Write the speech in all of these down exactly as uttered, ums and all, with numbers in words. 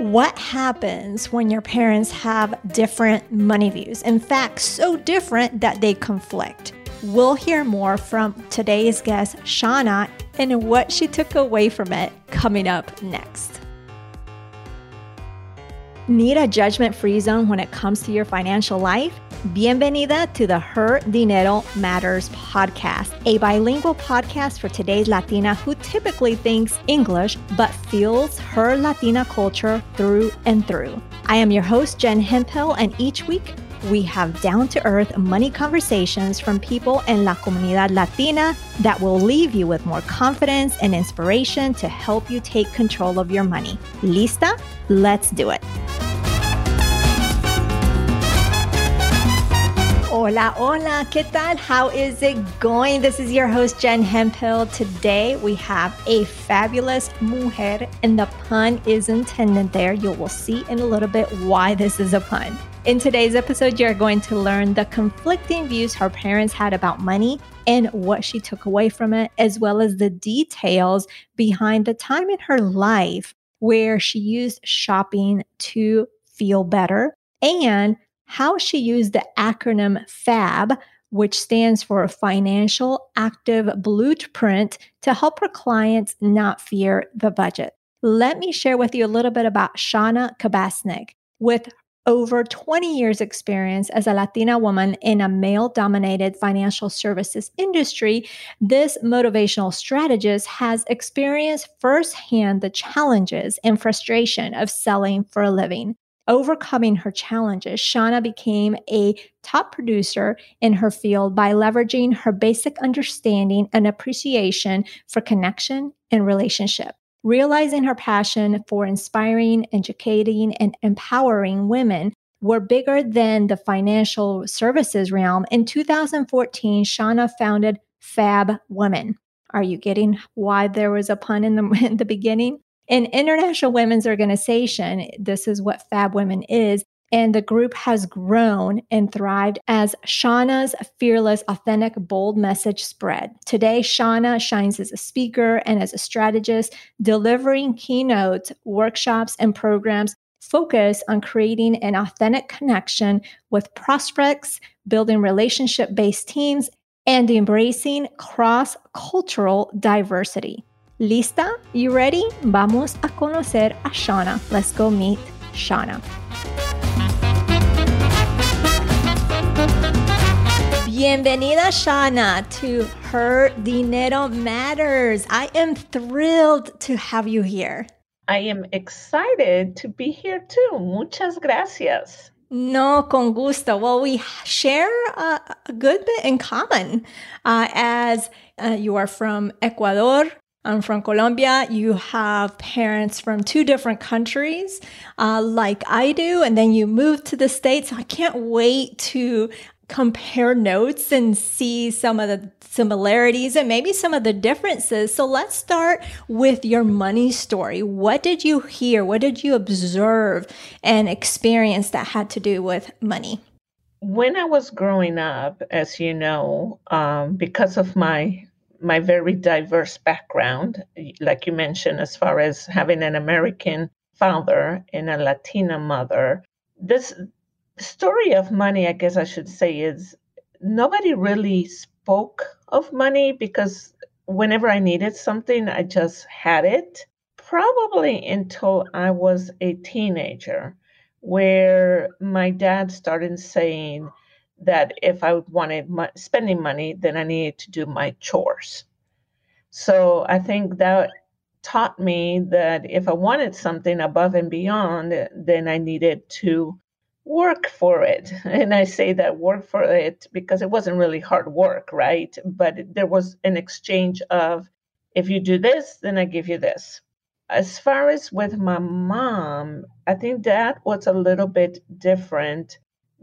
What happens when your parents have different money views? In fact, so different that they conflict. We'll hear more from today's guest, Shauna, and what she took away from it coming up next. Need a judgment-free zone when it comes to your financial life? Bienvenida to the Her Dinero Matters podcast, a bilingual podcast for today's Latina who typically thinks English but feels her Latina culture through and through. I am your host, Jen Hemphill, and each week we have down-to-earth money conversations from people in La Comunidad Latina that will leave you with more confidence and inspiration to help you take control of your money. Lista? Let's do it. Hola, hola, ¿qué tal? How is it going? This is your host, Jen Hemphill. Today, we have a fabulous mujer, and the pun is intended there. You will see in a little bit why this is a pun. In today's episode, you're going to learn the conflicting views her parents had about money and what she took away from it, as well as the details behind the time in her life where she used shopping to feel better, and how she used the acronym FAB, which stands for Financial Active Blueprint, to help her clients not fear the budget. Let me share with you a little bit about Shauna Kabasnik. With over twenty years experience as a Latina woman in a male-dominated financial services industry, this motivational strategist has experienced firsthand the challenges and frustration of selling for a living. Overcoming her challenges, Shauna became a top producer in her field by leveraging her basic understanding and appreciation for connection and relationship. Realizing her passion for inspiring, educating, and empowering women were bigger than the financial services realm. In two thousand fourteen, Shauna founded Fab Women. Are you getting why there was a pun in the, in the beginning? An international women's organization, this is what Fab Women is, and the group has grown and thrived as Shauna's fearless, authentic, bold message spread. Today, Shauna shines as a speaker and as a strategist, delivering keynotes, workshops, and programs focused on creating an authentic connection with prospects, building relationship-based teams, and embracing cross-cultural diversity. ¿Lista? You ready? Vamos a conocer a Shauna. Let's go meet Shauna. Bienvenida, Shauna, to Her Dinero Matters. I am thrilled to have you here. I am excited to be here too. Muchas gracias. No, con gusto. Well, we share uh, a good bit in common uh, as uh, you are from Ecuador. I'm from Colombia. You have parents from two different countries, uh, like I do, and then you moved to the States. I can't wait to compare notes and see some of the similarities and maybe some of the differences. So let's start with your money story. What did you hear? What did you observe and experience that had to do with money? When I was growing up, as you know, um, because of my my very diverse background, like you mentioned, as far as having an American father and a Latina mother, this story of money, I guess I should say, is nobody really spoke of money because whenever I needed something, I just had it. Probably until I was a teenager, where my dad started saying that if I wanted mo- spending money, then I needed to do my chores. So I think that taught me that if I wanted something above and beyond, then I needed to work for it. And I say that work for it because it wasn't really hard work, right? But there was an exchange of, if you do this, then I give you this. As far as with my mom, I think that was a little bit different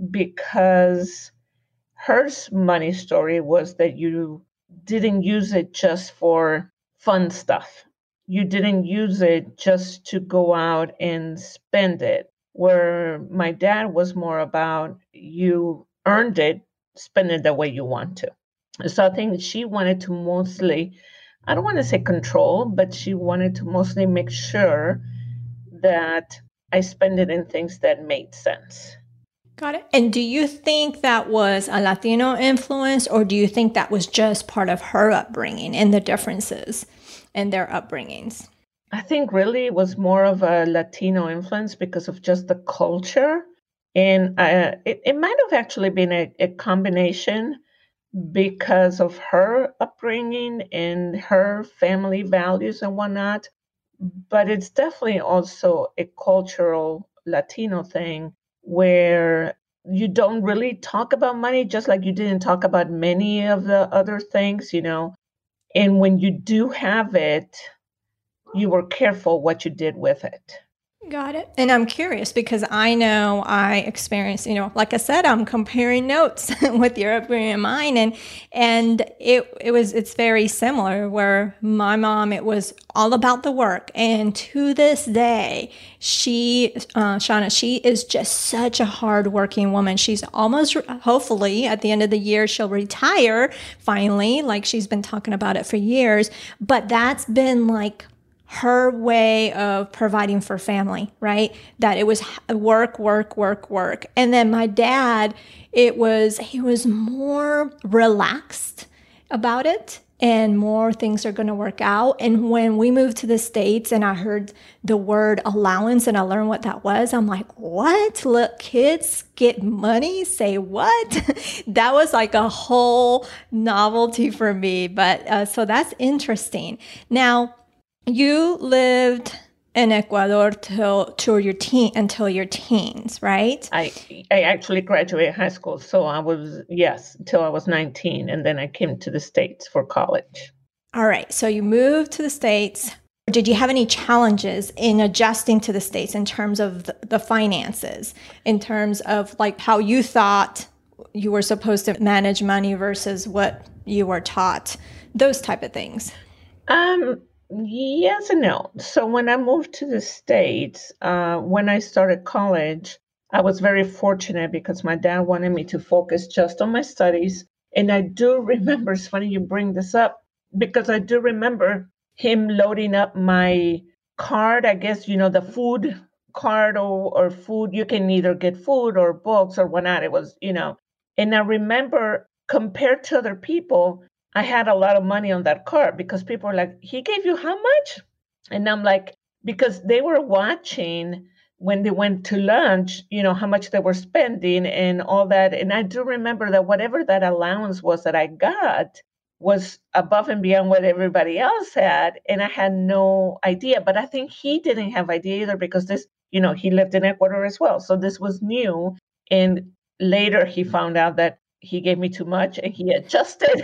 because her money story was that you didn't use it just for fun stuff. You didn't use it just to go out and spend it. Where my dad was more about you earned it, spend it the way you want to. So I think she wanted to mostly, I don't want to say control, but she wanted to mostly make sure that I spend it in things that made sense. Got it. And do you think that was a Latino influence, or do you think that was just part of her upbringing and the differences in their upbringings? I think really it was more of a Latino influence because of just the culture. And uh, it, it might have actually been a, a combination because of her upbringing and her family values and whatnot. But it's definitely also a cultural Latino thing where you don't really talk about money, just like you didn't talk about many of the other things, you know. And when you do have it, you were careful what you did with it. Got it. And I'm curious because I know I experienced, you know, like I said, I'm comparing notes with your upbringing and mine, and and it it was it's very similar. Where my mom, it was all about the work, and to this day, she, uh, Shauna, she is just such a hardworking woman. She's almost, hopefully, at the end of the year, she'll retire finally. Like she's been talking about it for years, but that's been like her way of providing for family, right? That it was work, work, work, work. And then my dad, it was, he was more relaxed about it and more things are going to work out. And when we moved to the States and I heard the word allowance and I learned what that was, I'm like, what? Look, kids get money? Say what? That was like a whole novelty for me. But uh, so that's interesting. Now, you lived in Ecuador till, till your teen until your teens, right? I I actually graduated high school, so I was yes till I was nineteen, and then I came to the States for college. All right, so you moved to the States. Did you have any challenges in adjusting to the States in terms of the, the finances, in terms of like how you thought you were supposed to manage money versus what you were taught, those type of things? Um. Yes and no. So when I moved to the States, uh, when I started college, I was very fortunate because my dad wanted me to focus just on my studies. And I do remember, it's funny you bring this up, because I do remember him loading up my card, I guess, you know, the food card or, or food. You can either get food or books or whatnot. It was, you know, and I remember compared to other people, I had a lot of money on that card because people were like, he gave you how much? And I'm like, because they were watching when they went to lunch, you know, how much they were spending and all that. And I do remember that whatever that allowance was that I got was above and beyond what everybody else had. And I had no idea. But I think he didn't have idea either because this, you know, he lived in Ecuador as well. So this was new. And later he found out that he gave me too much and he adjusted.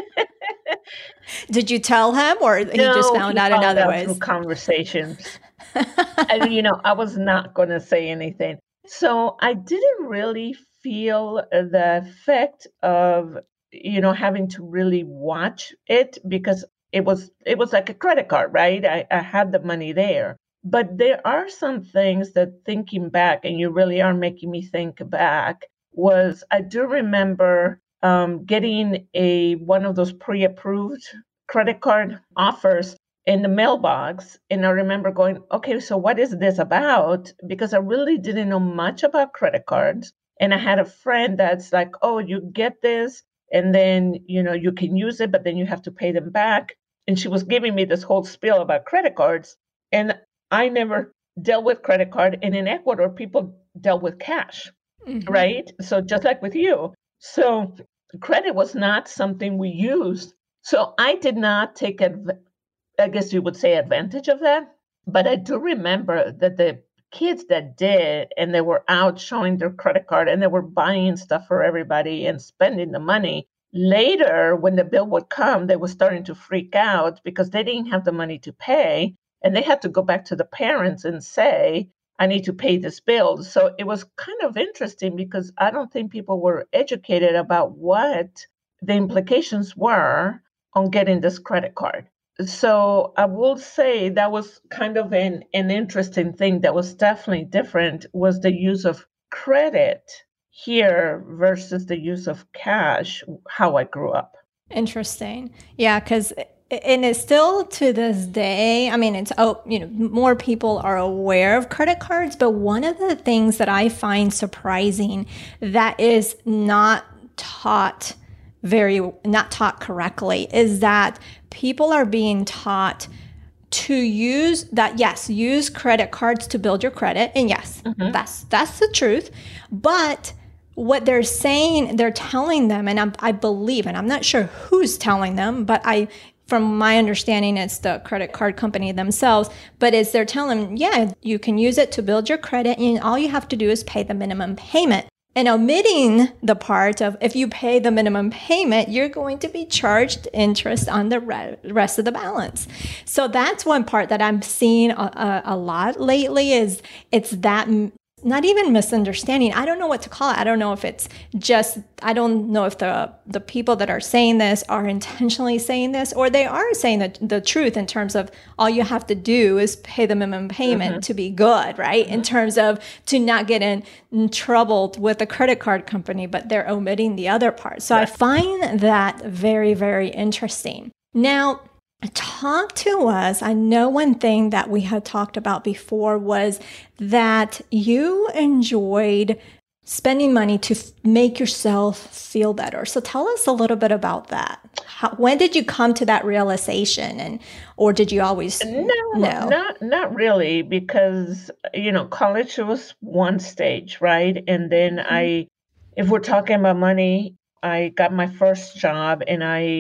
Did you tell him, or he no, just found he out found in other out ways? Through conversations. And, you know, I was not going to say anything. So I didn't really feel the effect of, you know, having to really watch it because it was it was like a credit card, right? I, I had the money there. But there are some things that thinking back, and you really are making me think back, was I do remember um, getting a one of those pre-approved credit card offers in the mailbox. And I remember going, okay, so what is this about? Because I really didn't know much about credit cards. And I had a friend that's like, oh, you get this and then, you know, you can use it, but then you have to pay them back. And she was giving me this whole spiel about credit cards. And I never dealt with credit card. And in Ecuador, people dealt with cash, mm-hmm. right? So just like with you. So credit was not something we used. So I did not take advantage. I guess you would say advantage of that. But I do remember that the kids that did, and they were out showing their credit card and they were buying stuff for everybody and spending the money. Later, when the bill would come, they were starting to freak out because they didn't have the money to pay. And they had to go back to the parents and say, I need to pay this bill. So it was kind of interesting because I don't think people were educated about what the implications were on getting this credit card. So I will say that was kind of an, an interesting thing that was definitely different was the use of credit here versus the use of cash, how I grew up. Interesting. Yeah, because And it's still to this day, I mean, it's, oh, you know, more people are aware of credit cards, but one of the things that I find surprising that is not taught very, not taught correctly is that people are being taught to use that, yes, use credit cards to build your credit. And yes, mm-hmm. that's, that's the truth. But what they're saying, they're telling them, and I'm, I believe, and I'm not sure who's telling them, but I, from my understanding, it's the credit card company themselves, but is they're telling them, yeah, you can use it to build your credit and all you have to do is pay the minimum payment. And omitting the part of if you pay the minimum payment, you're going to be charged interest on the re- rest of the balance. So that's one part that I'm seeing a, a, a lot lately is it's that not even misunderstanding. I don't know what to call it. I don't know if it's just, I don't know if the the people that are saying this are intentionally saying this or they are saying the, the truth in terms of all you have to do is pay the minimum payment mm-hmm. to be good, right? Mm-hmm. In terms of to not get in, in trouble with the credit card company, but they're omitting the other part. So right. I find that very, very interesting. Now, talk to us. I know one thing that we had talked about before was that you enjoyed spending money to f- make yourself feel better. So tell us a little bit about that. How, when did you come to that realization, and or did you always no, know? Not not really, because you know, college was one stage, right? And then mm-hmm. I, if we're talking about money, I got my first job and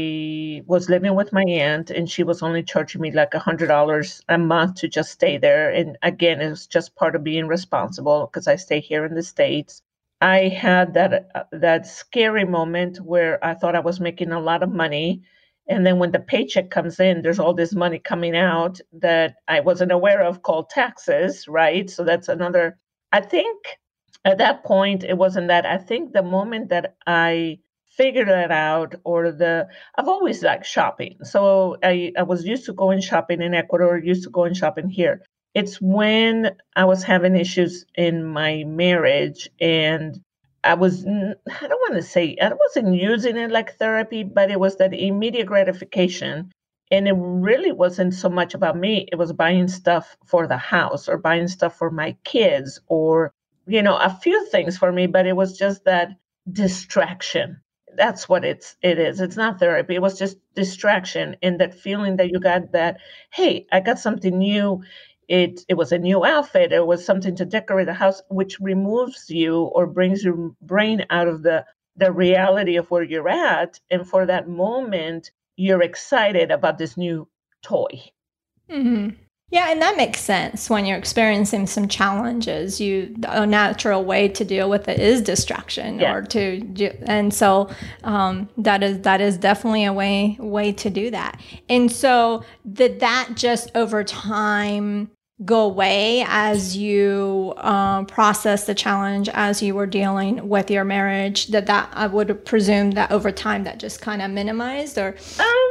I was living with my aunt and she was only charging me like a hundred dollars a month to just stay there. And again, it was just part of being responsible because I stay here in the States. I had that uh, that scary moment where I thought I was making a lot of money. And then when the paycheck comes in, there's all this money coming out that I wasn't aware of called taxes, right? So that's another, I think at that point, it wasn't that. I think the moment that I figure that out or the I've always liked shopping. So I, I was used to going shopping in Ecuador, used to going shopping here. It's when I was having issues in my marriage and I was, I don't want to say, I wasn't using it like therapy, but it was that immediate gratification. And it really wasn't so much about me. It was buying stuff for the house or buying stuff for my kids or, you know, a few things for me, but it was just that distraction. That's what it's it is. It's not therapy. It was just distraction and that feeling that you got that, hey, I got something new. It it was a new outfit. It was something to decorate the house, which removes you or brings your brain out of the the reality of where you're at. And for that moment, you're excited about this new toy. Mm-hmm. Yeah, and that makes sense when you're experiencing some challenges. You a natural way to deal with it is distraction, yeah. or to, and so um, that is that is definitely a way way to do that. And so did that just over time go away as you um, process the challenge as you were dealing with your marriage? That that I would presume that over time that just kind of minimized, or. Um.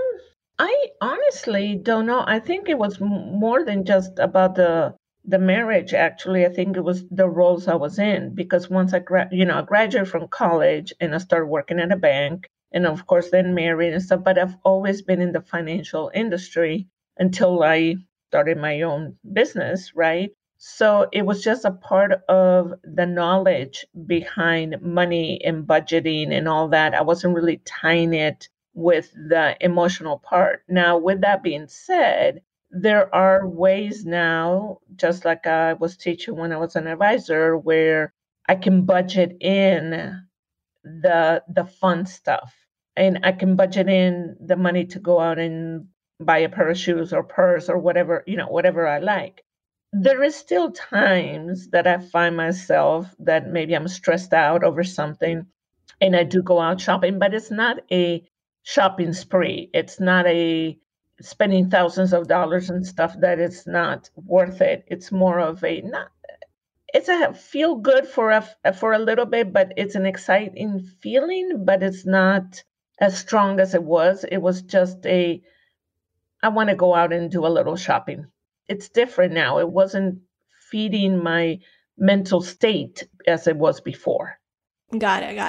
I honestly don't know. I think it was m- more than just about the the marriage. Actually, I think it was the roles I was in because once I gra- you know I graduated from college and I started working at a bank, and of course then married and stuff. But I've always been in the financial industry until I started my own business, right? So it was just a part of the knowledge behind money and budgeting and all that. I wasn't really tying it with the emotional part. Now, with that being said, there are ways now, just like I was teaching when I was an advisor, where I can budget in the the fun stuff. And I can budget in the money to go out and buy a pair of shoes or purse or whatever, you know, whatever I like. There is still times that I find myself that maybe I'm stressed out over something and I do go out shopping, but it's not a shopping spree. It's not a spending thousands of dollars and stuff that it's not worth it. It's more of a not. It's a feel good for a for a little bit, but it's an exciting feeling. But it's not as strong as it was. It was just a. I want to go out and do a little shopping. It's different now. It wasn't feeding my mental state as it was before. Got it. Got it.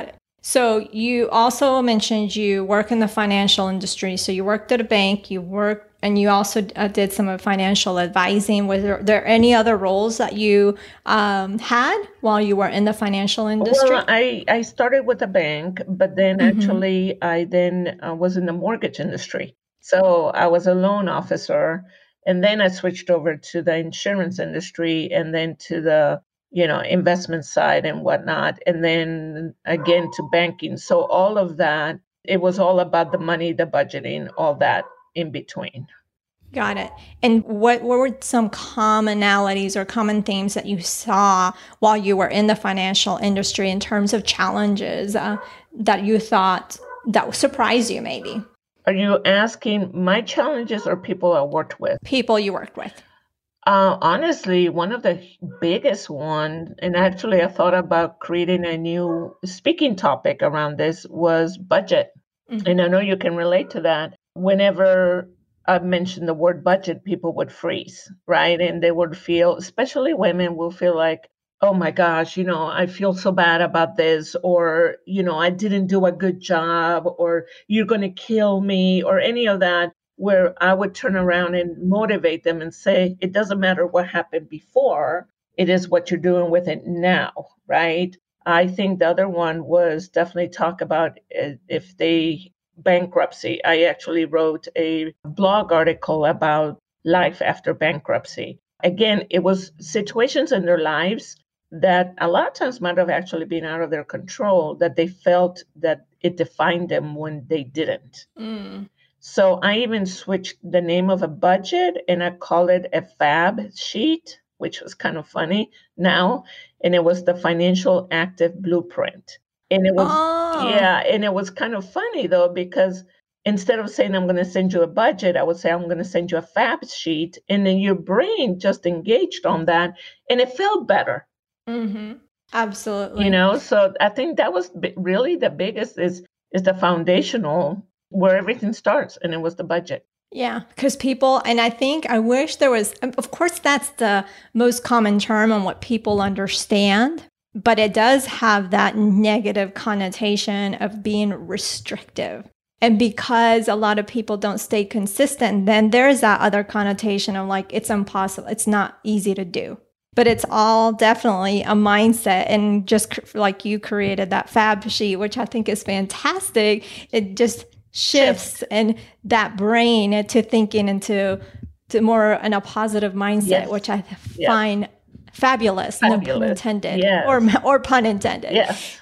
So you also mentioned you work in the financial industry. So you worked at a bank, you worked, and you also uh, did some financial advising. Was there, there any other roles that you um, had while you were in the financial industry? Well, I, I started with a bank, but then Mm-hmm. actually I then uh, was in the mortgage industry. So I was a loan officer, and then I switched over to the insurance industry and then to the, you know, investment side and whatnot, and then again to banking. So all of that, it was all about the money, the budgeting, all that in between. Got it. And what, what were some commonalities or common themes that you saw while you were in the financial industry in terms of challenges uh, that you thought that surprised you, maybe? Are you asking my challenges or people I worked with? People you worked with. Uh, honestly, one of the biggest one, and actually I thought about creating a new speaking topic around this, was budget. Mm-hmm. And I know you can relate to that. Whenever I mentioned the word budget, people would freeze, right? And they would feel, especially women, will feel like, oh my gosh, you know, I feel so bad about this, or, you know, I didn't do a good job, or you're going to kill me, or any of that, where I would turn around and motivate them and say, it doesn't matter what happened before, it is what you're doing with it now, right? I think the other one was definitely talk about uh, if they bankruptcy. I actually wrote a blog article about life after bankruptcy. Again, it was situations in their lives that a lot of times might have actually been out of their control, that they felt that it defined them when they didn't. Mm. So I even switched the name of a budget and I call it a fab sheet, which was kind of funny now. And it was the financial active blueprint. And it was, Oh. yeah, and it was kind of funny though, because instead of saying I'm going to send you a budget, I would say I'm going to send you a fab sheet. And then your brain just engaged on that and it felt better. Mm-hmm. Absolutely. You know, so I think that was bi- really the biggest is is the foundational where everything starts, and it was the budget. Yeah, because people, and I think I wish there was, of course, that's the most common term and what people understand, but it does have that negative connotation of being restrictive. And because a lot of people don't stay consistent, then there's that other connotation of like, it's impossible, it's not easy to do. But it's all definitely a mindset. And just like you created that fab sheet, which I think is fantastic, it just shifts Shift. and that brain to thinking into to more in a positive mindset, Yes. which I Yes. find fabulous, no pun Fabulous. intended, Yes. or or pun intended. Yes.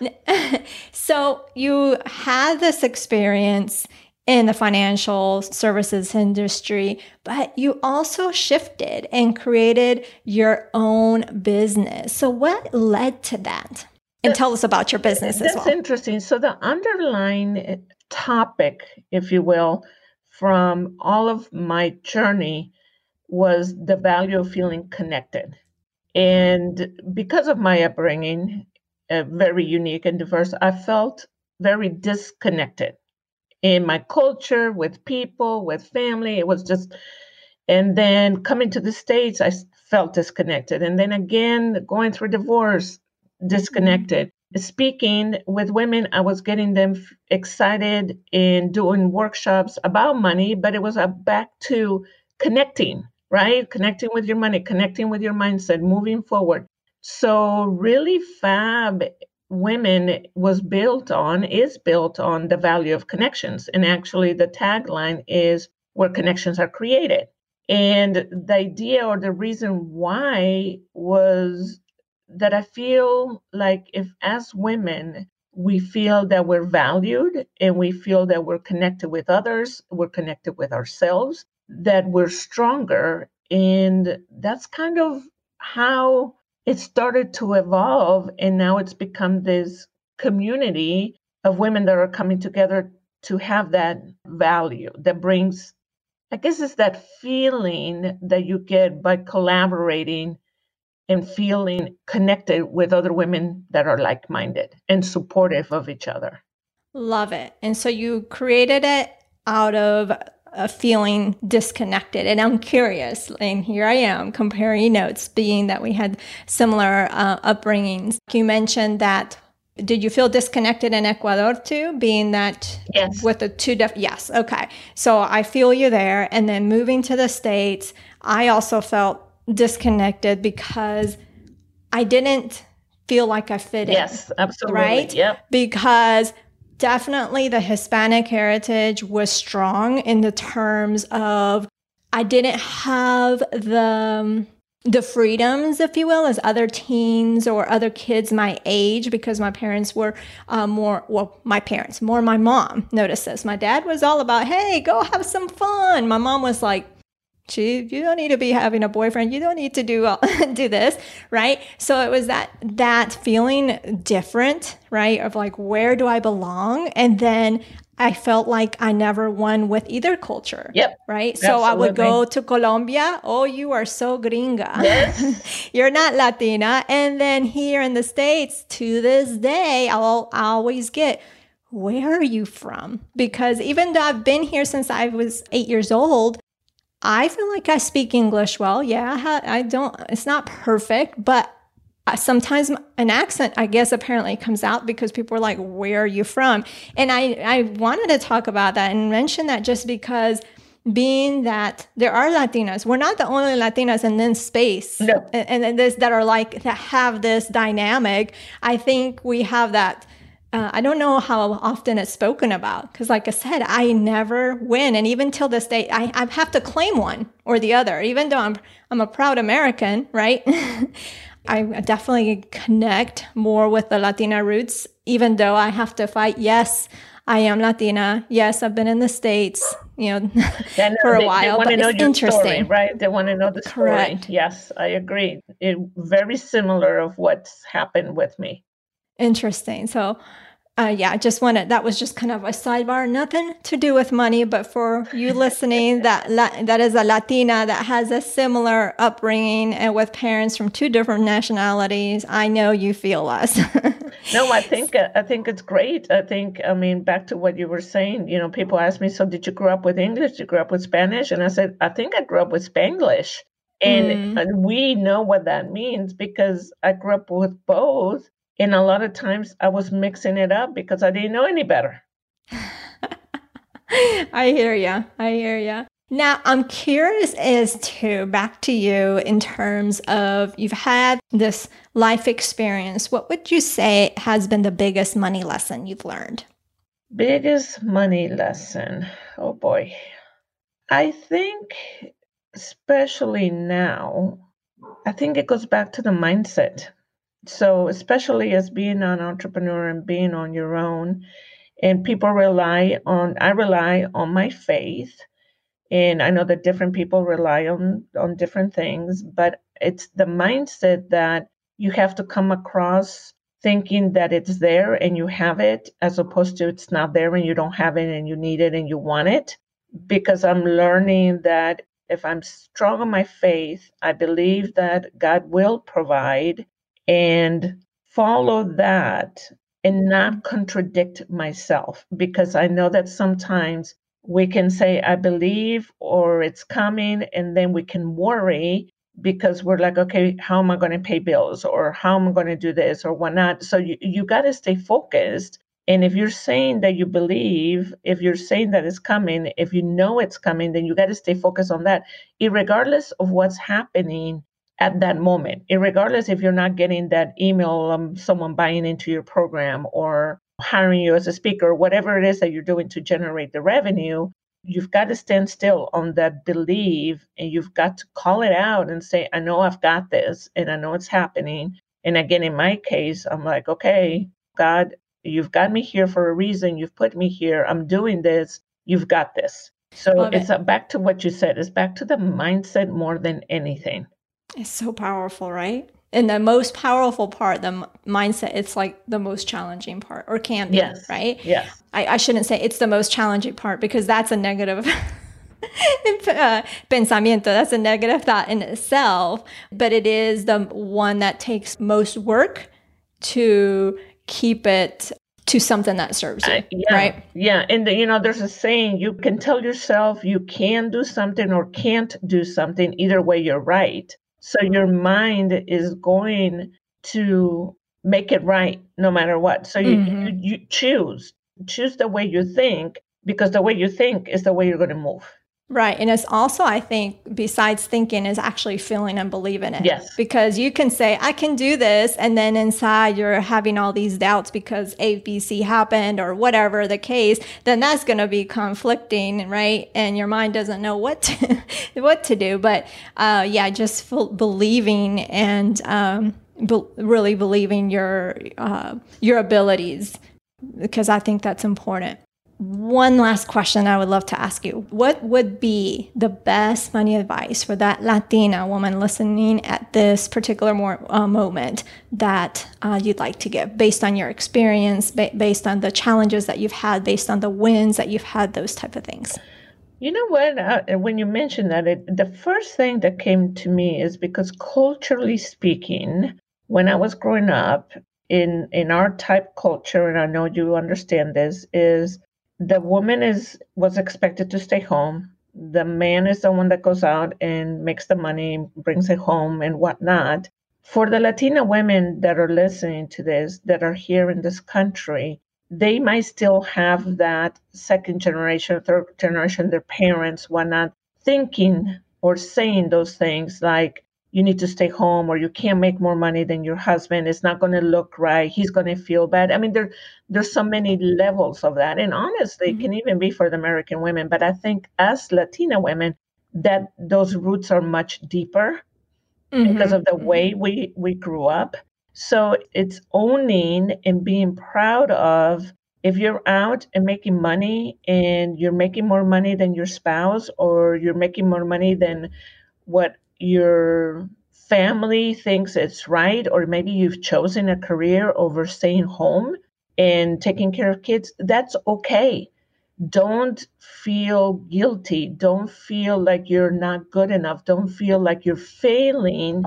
So you had this experience in the financial services industry, but you also shifted and created your own business. So what led to that? And tell us about your business as That's well. interesting. So the underlying topic, if you will, from all of my journey was the value of feeling connected. And because of my upbringing, uh, very unique and diverse, I felt very disconnected in my culture, with people, with family. It was just, and then coming to the States, I s- felt disconnected. And then again, going through divorce, disconnected. Speaking with women, I was getting them f- excited and doing workshops about money, but it was uh, back to connecting, right? Connecting with your money, connecting with your mindset, moving forward. So, really, Fab Women was built on, is built on the value of connections. And actually, the tagline is where connections are created. And the idea or the reason why was that I feel like if as women, we feel that we're valued and we feel that we're connected with others, we're connected with ourselves, that we're stronger. And that's kind of how it started to evolve. And now it's become this community of women that are coming together to have that value that brings, I guess, it's that feeling that you get by collaborating and feeling connected with other women that are like minded and supportive of each other. Love it. And so you created it out of a feeling disconnected. And I'm curious, and here I am comparing notes, being that we had similar uh, upbringings. You mentioned that Did you feel disconnected in Ecuador too, being that Yes. with the two different? Yes. Okay. So I feel you there. And then moving to the States, I also felt disconnected because I didn't feel like I fit in. Yes, absolutely. Right? Yep. Because definitely the Hispanic heritage was strong in the terms of I didn't have the the freedoms, if you will, as other teens or other kids my age, because my parents were uh, more, well, my parents, more my mom, notice this. My dad was all about, hey, go have some fun. My mom was like, gee, you don't need to be having a boyfriend. You don't need to do, uh, do this, right? So it was that, that feeling different, right? Of like, where do I belong? And then I felt like I never won with either culture. Yep. Right. So Absolutely. I would go to Colombia. Oh, you are so gringa. Yes. You're not Latina. And then here in the States, to this day, I'll, I always get, where are you from? Because even though I've been here since I was eight years old, I feel like I speak English well. Yeah, I, ha- I don't, it's not perfect, but sometimes an accent, I guess, apparently comes out because people are like, where are you from? And I, I wanted to talk about that and mention that just because being that there are Latinas, we're not the only Latinas in this space. No. And, and this that are like, that have this dynamic. I think we have that. Uh, I don't know how often it's spoken about because, like I said, I never win, and even till this day, I, I have to claim one or the other. Even though I'm I'm a proud American, right? I definitely connect more with the Latina roots, even though I have to fight. Yes, I am Latina. Yes, I've been in the States, you know, Yeah, no, for a they, while. They but know it's your interesting, story, right? They want to know the Correct. story. Yes, I agree. It very similar of what's happened with me. Interesting. So, uh, yeah, I just wanted, that was just kind of a sidebar, nothing to do with money, but for you listening, that la- that is a Latina that has a similar upbringing and with parents from two different nationalities, I know you feel us. No, I think I think it's great. I think, I mean, back to what you were saying, you know, people ask me, so did you grow up with English? Did you grow up with Spanish? And I said, I think I grew up with Spanglish. And, Mm. and we know what that means because I grew up with both. And a lot of times I was mixing it up because I didn't know any better. I hear you. I hear you. Now, I'm curious as to, back to you in terms of you've had this life experience. What would you say has been the biggest money lesson you've learned? Biggest money lesson. Oh boy. I think, especially now, I think it goes back to the mindset. So, especially as being an entrepreneur and being on your own, and people rely on, I rely on my faith. And I know that different people rely on, on different things, but it's the mindset that you have to come across thinking that it's there and you have it, as opposed to it's not there and you don't have it and you need it and you want it. Because I'm learning that if I'm strong on my faith, I believe that God will provide, and follow that and not contradict myself, because I know that sometimes we can say, I believe, or it's coming, and then we can worry because we're like, okay, how am I going to pay bills, or how am I going to do this or whatnot? So you, you got to stay focused. And if you're saying that you believe, if you're saying that it's coming, if you know it's coming, then you got to stay focused on that, regardless of what's happening at that moment, regardless if you're not getting that email, um, someone buying into your program or hiring you as a speaker, whatever it is that you're doing to generate the revenue, you've got to stand still on that belief, and you've got to call it out and say, I know I've got this and I know it's happening. And again, in my case, I'm like, okay, God, you've got me here for a reason. You've put me here. I'm doing this. You've got this. So Love it's it. a, back to what you said. It's back to the mindset more than anything. It's so powerful, right? And the most powerful part, the m- mindset, it's like the most challenging part, or can be, Yes. right? Yes. I, I shouldn't say it's the most challenging part because that's a negative uh, pensamiento. That's a negative thought in itself, but it is the one that takes most work to keep it to something that serves you, Uh, yeah, right? yeah. And the, you know, there's a saying, you can tell yourself you can do something or can't do something. Either way, you're right. So your mind is going to make it right no matter what. So you, Mm-hmm. you, you choose, choose the way you think, because the way you think is the way you're going to move. Right. And it's also, I think, besides thinking, is actually feeling and believing it. Yes. Because you can say, I can do this. And then inside you're having all these doubts because A, B, C happened or whatever the case, then that's going to be conflicting, right? And your mind doesn't know what to, what to do. But uh, yeah, just f- believing and um, be- really believing your uh, your abilities, because I think that's important. One last question I would love to ask you. What would be the best money advice for that Latina woman listening at this particular more, uh, moment that uh, you'd like to give based on your experience, ba- based on the challenges that you've had, based on the wins that you've had, those type of things? You know what? Uh, when you mentioned that, it, the first thing that came to me is because culturally speaking, when I was growing up in, in our type culture, and I know you understand this, is the woman is was expected to stay home. The man is the one that goes out and makes the money, brings it home and whatnot. For the Latina women that are listening to this, that are here in this country, they might still have that second generation, third generation, their parents, whatnot, thinking or saying those things like, you need to stay home, or you can't make more money than your husband. It's not going to look right. He's going to feel bad. I mean, there, there's so many levels of that. And honestly, mm-hmm. it can even be for the American women. But I think as Latina women, that those roots are much deeper mm-hmm. because of the way we, we grew up. So it's owning and being proud of, if you're out and making money and you're making more money than your spouse, or you're making more money than what your family thinks it's right, or maybe you've chosen a career over staying home and taking care of kids, that's okay. Don't feel guilty. Don't feel like you're not good enough. Don't feel like you're failing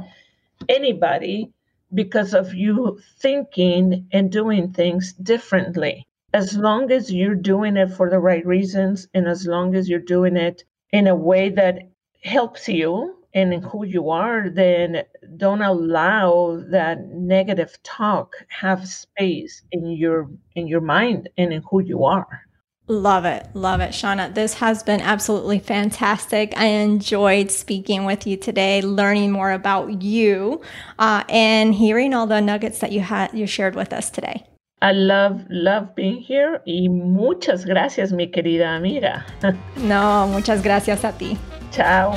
anybody because of you thinking and doing things differently. As long as you're doing it for the right reasons, and as long as you're doing it in a way that helps you and in who you are, then don't allow that negative talk have space in your in your mind and in who you are. Love it. Love it, Shauna. This has been absolutely fantastic. I enjoyed speaking with you today, learning more about you, uh, and hearing all the nuggets that you had you shared with us today. I love, love being here, y muchas gracias, mi querida amiga. No, muchas gracias a ti. Ciao.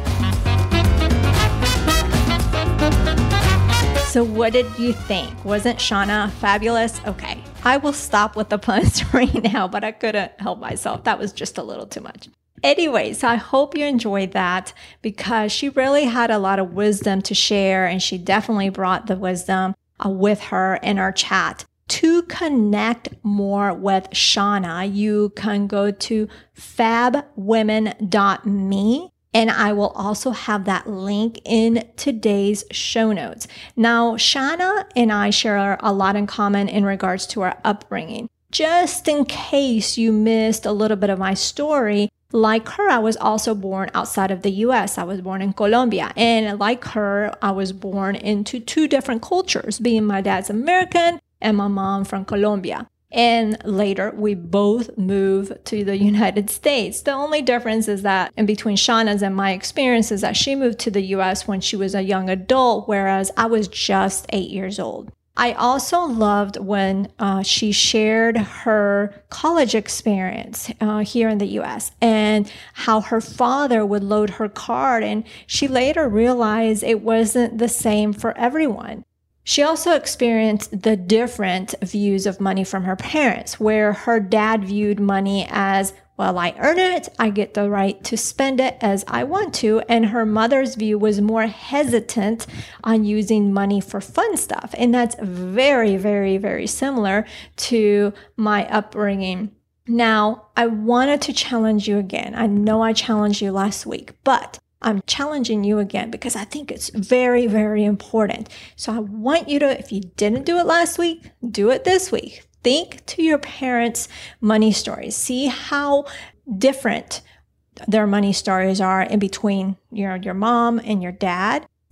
So what did you think? Wasn't Shauna fabulous? Okay, I will stop with the puns right now, but I couldn't help myself. That was just a little too much. Anyways, I hope you enjoyed that, because she really had a lot of wisdom to share, and she definitely brought the wisdom uh, with her in our chat. To connect more with Shauna, you can go to fab women dot me. And I will also have that link in today's show notes. Now, Shauna and I share a lot in common in regards to our upbringing. Just in case you missed a little bit of my story, like her, I was also born outside of the U S. I was born in Colombia. And like her, I was born into two different cultures, being my dad's American and my mom from Colombia. And later, we both moved to the United States. The only difference is that in between Shauna's and my experience is that she moved to the U S when she was a young adult, whereas I was just eight years old. I also loved when uh, she shared her college experience uh, here in the U S and how her father would load her card, and she later realized it wasn't the same for everyone. She also experienced the different views of money from her parents, where her dad viewed money as, well, I earn it, I get the right to spend it as I want to, and her mother's view was more hesitant on using money for fun stuff. And that's very, very, very similar to my upbringing. Now, I wanted to challenge you again. I know I challenged you last week, but I'm challenging you again because I think it's very, very important. So I want you to, if you didn't do it last week, do it this week. Think to your parents' money stories. See how different their money stories are in between your, your mom and your dad.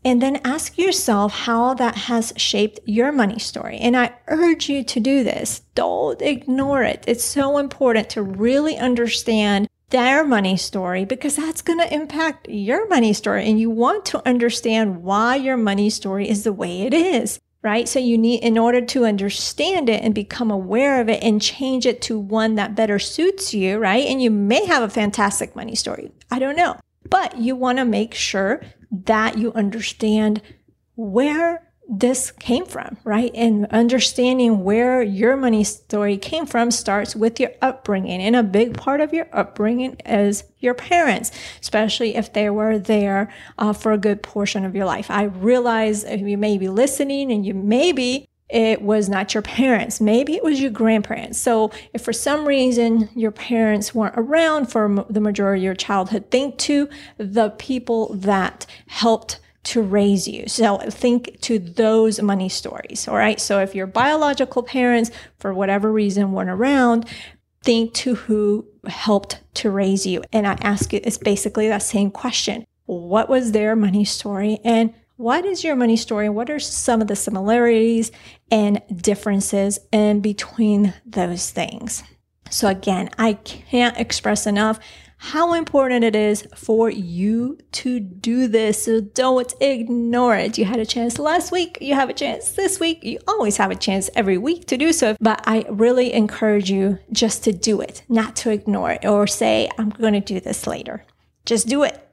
And then ask yourself how that has shaped your money story. And I urge you to do this. Don't ignore it. It's so important to really understand their money story because that's going to impact your money story. And you want to understand why your money story is the way it is, right? So you need, in order to understand it and become aware of it and change it to one that better suits you, right? And you may have a fantastic money story. I don't know. But you want to make sure that you understand where this came from, right? And understanding where your money story came from starts with your upbringing. And a big part of your upbringing is your parents, especially if they were there uh, for a good portion of your life. I realize you may be listening and you maybe it was not your parents. Maybe it was your grandparents. So if for some reason your parents weren't around for the majority of your childhood, think to the people that helped to raise you. So think to those money stories. All right. So if your biological parents, for whatever reason, weren't around, think to who helped to raise you. And I ask you, it's basically that same question. What was their money story? And what is your money story? What are some of the similarities and differences in between those things? So again, I can't express enough how important it is for you to do this. So don't ignore it. You had a chance last week. You have a chance this week. You always have a chance every week to do so. But I really encourage you just to do it, not to ignore it or say, I'm going to do this later. Just do it.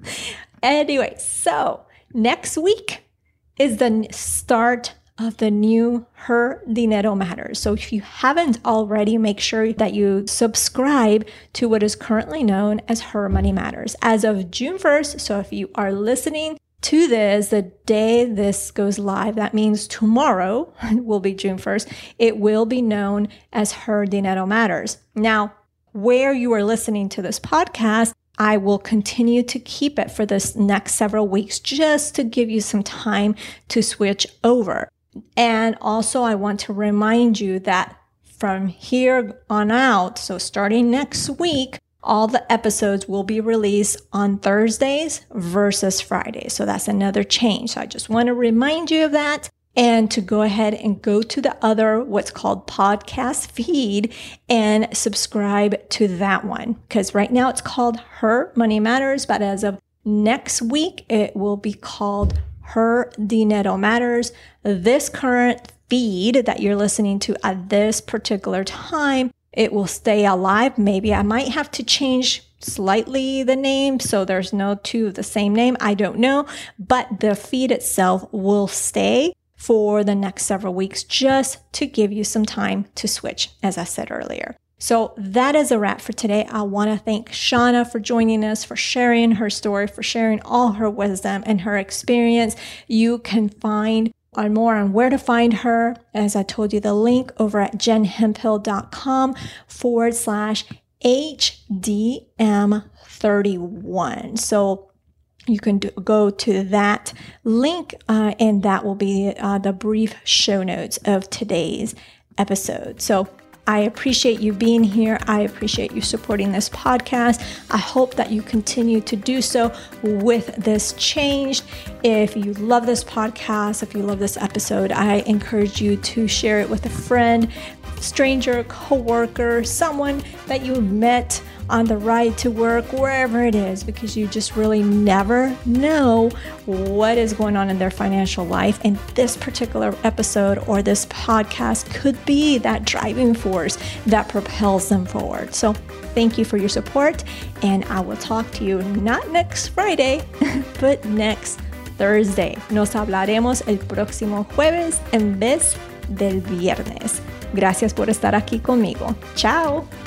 Anyway, so next week is the start of the new Her Dinero Matters. So if you haven't already, make sure that you subscribe to what is currently known as Her Money Matters. As of June first, so if you are listening to this the day this goes live, that means tomorrow will be June first, it will be known as Her Dinero Matters. Now, where you are listening to this podcast, I will continue to keep it for this next several weeks just to give you some time to switch over. And also, I want to remind you that from here on out, so starting next week, all the episodes will be released on Thursdays versus Fridays. So that's another change. So I just want to remind you of that and to go ahead and go to the other, what's called podcast feed and subscribe to that one. Because right now it's called Her Money Matters, but as of next week, it will be called Her Dinero Matters. This current feed that you're listening to at this particular time, it will stay alive. Maybe I might have to change slightly the name so there's no two of the same name. I don't know, but the feed itself will stay for the next several weeks just to give you some time to switch, as I said earlier. So that is a wrap for today. I want to thank Shauna for joining us, for sharing her story, for sharing all her wisdom and her experience. You can find on more on where to find her, as I told you, the link over at jenhemphill.com forward slash HDM31. So you can do, go to that link, uh, and that will be uh, the brief show notes of today's episode. So I appreciate you being here. I appreciate you supporting this podcast. I hope that you continue to do so with this change. If you love this podcast, if you love this episode, I encourage you to share it with a friend, stranger, coworker, someone that you met on the ride to work, wherever it is, because you just really never know what is going on in their financial life. And this particular episode or this podcast could be that driving force that propels them forward. So thank you for your support, and I will talk to you not next Friday, but next Thursday. Nos hablaremos el próximo jueves en vez del viernes. Gracias por estar aquí conmigo. Chao.